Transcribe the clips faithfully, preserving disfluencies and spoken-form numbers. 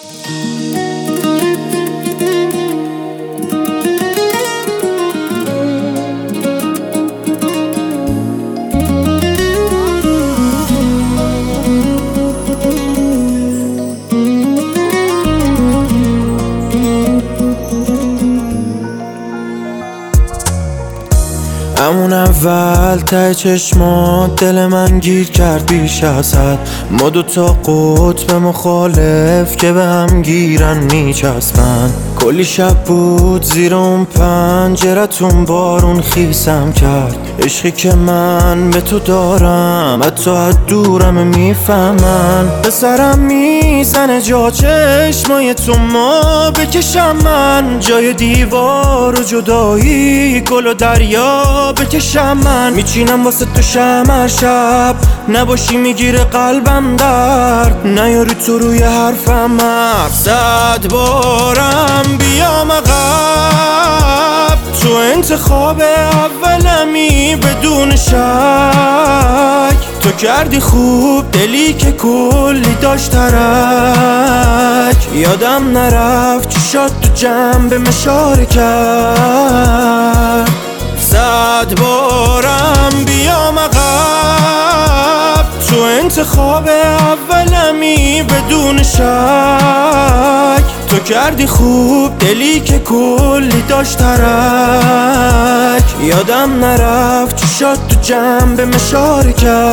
همون اول ته چشمات دل من گیر کرد بیش از حد. ما دوتا قطب مخالف که به هم گیرن میچسبن. کلی شب بود زیر اون پنجرتون بارون خیسم کرد. عشقی که من به تو دارم حتی از دورم میفهمن. به سرم میزنه جا چشمای تو ما بکشم من. جای دیوار و جدایی گل و دریا بکشم من. میچینم واسه تو شمع شب نباشی میگیره قلبم درد. نیاری تو روی حرفم حرف صد بارم بیام عقب. تو انتخاب اولمی بدون شک. تو کردی خوب دلی که کلی داشت ترک. یادم نرفت چشات تو جنب مشاره کرد. صد بارم بیام عقب. تو انتخاب اولمی بدون شک. تو کردی خوب دلی که کلی داشت ترک. یادم نرفت چشات تو جنب مشاره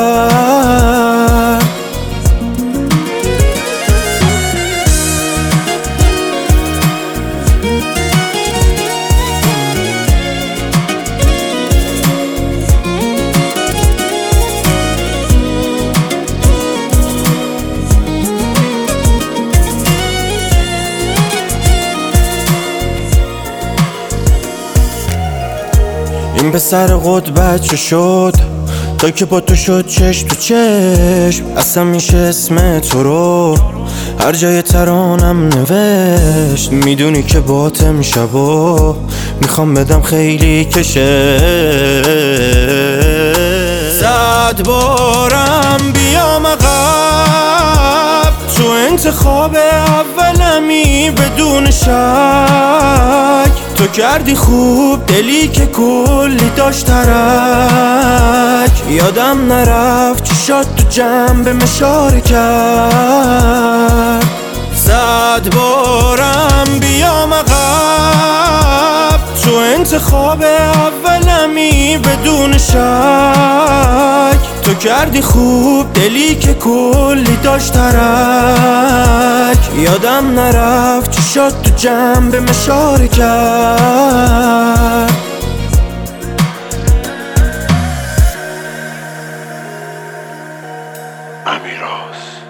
کرد. این پسر قطب چه شد تا که با تو شد چشم تو چشم. اصلا میشه اسم تو رو هر جای ترانم نوشت. میدونی که باتم شبا میخوام بدم خیلی کشه. صد بارم بیام عقب. تو انتخاب اولمی بدون شک. تو کردی خوب دلی که کلی داشت ترک. یادم نرفت چشات تو جنب مشاره کرد. صد بارم بیام عقب. تو انتخاب اولمی بدون شک. تو کردی خوب دلی که کلی داشت ترک. یادم نرفت چشات تو جنب مشاره کرد. امیراز